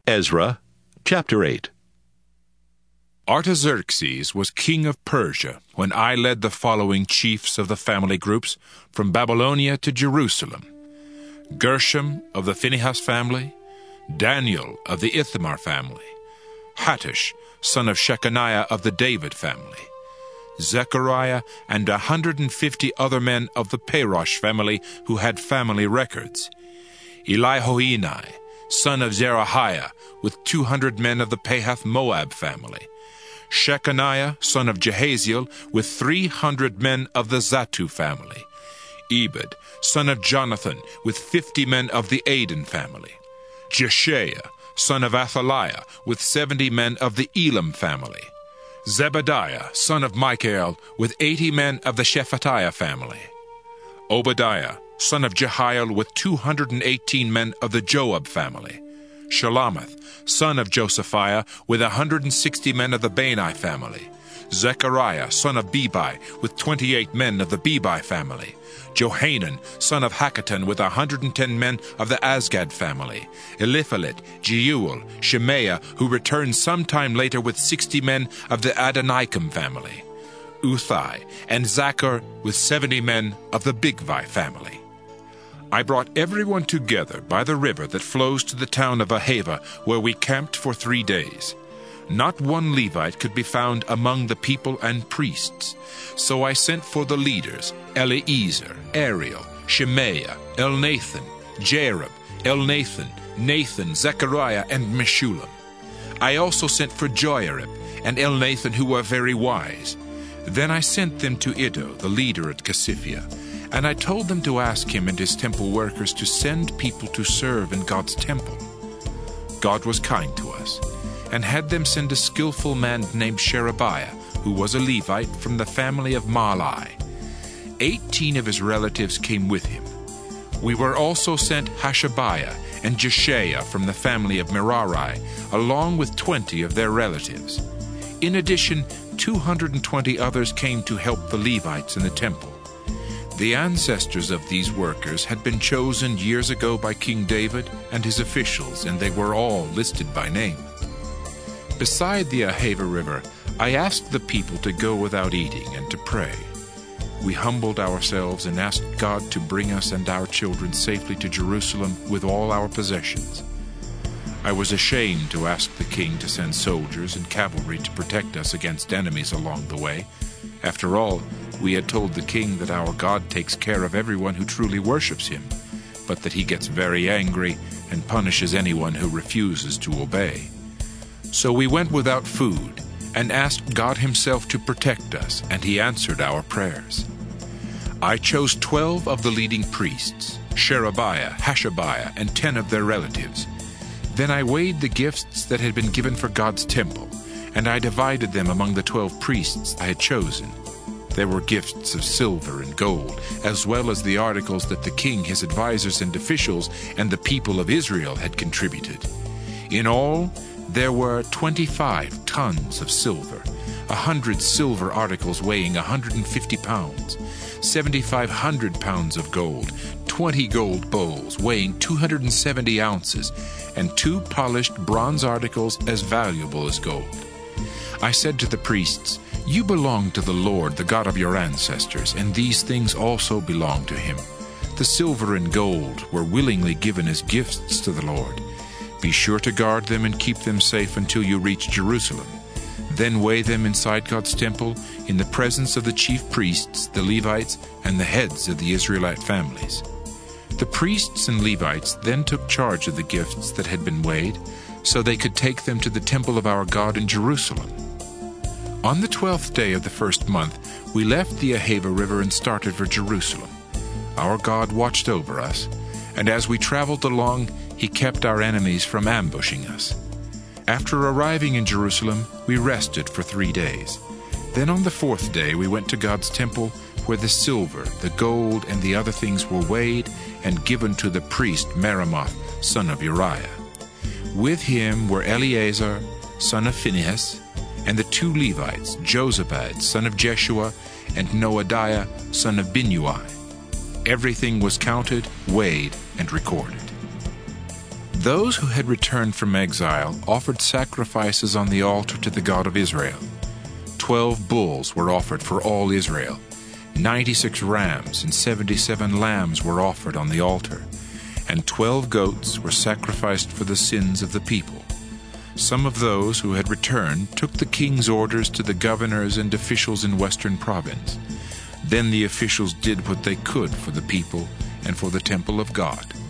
Ezra, chapter 8. Artaxerxes was king of Persia when I led the following chiefs of the family groups from Babylonia to Jerusalem: Gershom of the Phinehas family, Daniel of the Ithamar family, Hattush, son of Shechaniah of the David family, Zechariah, and 150 other men of the Parosh family who had family records, Elihoenai, son of Zerahiah, with 200 men of the Pahath Moab family, Shechaniah, son of Jehaziel, with 300 men of the Zattu family, Ebed, son of Jonathan, with 50 men of the Adin family, Jeshaiah, son of Athaliah, with 70 men of the Elam family, Zebediah, son of Michael, with 80 men of the Shephatiah family, Obadiah, son of Jehiel, with 218 men of the Joab family, Shelomoth, son of Josephiah, with 160 men of the Bani family, Zechariah, son of Bebai, with 28 men of the Bebai family, Johanan, son of Hakatan, with 110 men of the Azgad family, Eliphalet, Jeuel, Shemaiah, who returned sometime later with 60 men of the Adonikam family, Uthai, and Zachar, with 70 men of the Bigvai family. I brought everyone together by the river that flows to the town of Ahava, where we camped for 3 days. Not one Levite could be found among the people and priests. So I sent for the leaders, Eleazar, Ariel, Shemaiah, Elnathan, Jareb, Elnathan, Nathan, Zechariah, and Meshullam. I also sent for Joiarib and Elnathan, who were very wise. Then I sent them to Iddo, the leader at Casiphia, and I told them to ask him and his temple workers to send people to serve in God's temple. God was kind to us, and had them send a skillful man named Sherebiah, who was a Levite from the family of Mahli. 18 of his relatives came with him. We were also sent Hashabiah and Jeshaiah from the family of Merari, along with 20 of their relatives. In addition, 220 others came to help the Levites in the temple. The ancestors of these workers had been chosen years ago by King David and his officials, and they were all listed by name. Beside the Ahava River, I asked the people to go without eating and to pray. We humbled ourselves and asked God to bring us and our children safely to Jerusalem with all our possessions. I was ashamed to ask the king to send soldiers and cavalry to protect us against enemies along the way. After all, we had told the king that our God takes care of everyone who truly worships him, but that he gets very angry and punishes anyone who refuses to obey. So we went without food and asked God himself to protect us, and he answered our prayers. I chose 12 of the leading priests, Sherebiah, Hashabiah, and 10 of their relatives. Then I weighed the gifts that had been given for God's temple, and I divided them among the 12 priests I had chosen. There were gifts of silver and gold, as well as the articles that the king, his advisors and officials, and the people of Israel had contributed. In all, there were 25 tons of silver, 100 silver articles weighing 150 pounds, 7,500 pounds of gold, 20 gold bowls weighing 270 ounces, and 2 polished bronze articles as valuable as gold. I said to the priests, "You belong to the Lord, the God of your ancestors, and these things also belong to him. The silver and gold were willingly given as gifts to the Lord. Be sure to guard them and keep them safe until you reach Jerusalem. Then weigh them inside God's temple in the presence of the chief priests, the Levites, and the heads of the Israelite families." The priests and Levites then took charge of the gifts that had been weighed, so they could take them to the temple of our God in Jerusalem. On the 12th day of the first month, we left the Ahava River and started for Jerusalem. Our God watched over us, and as we traveled along, he kept our enemies from ambushing us. After arriving in Jerusalem, we rested for 3 days. Then on the 4th day, we went to God's temple, where the silver, the gold, and the other things were weighed and given to the priest Meremoth, son of Uriah. With him were Eleazar, son of Phinehas, and the 2 Levites, Jozabad, son of Jeshua, and Noadiah, son of Binnui. Everything was counted, weighed, and recorded. Those who had returned from exile offered sacrifices on the altar to the God of Israel. 12 bulls were offered for all Israel. 96 rams and 77 lambs were offered on the altar, and 12 goats were sacrificed for the sins of the people. Some of those who had returned took the king's orders to the governors and officials in Western Province. Then the officials did what they could for the people and for the temple of God.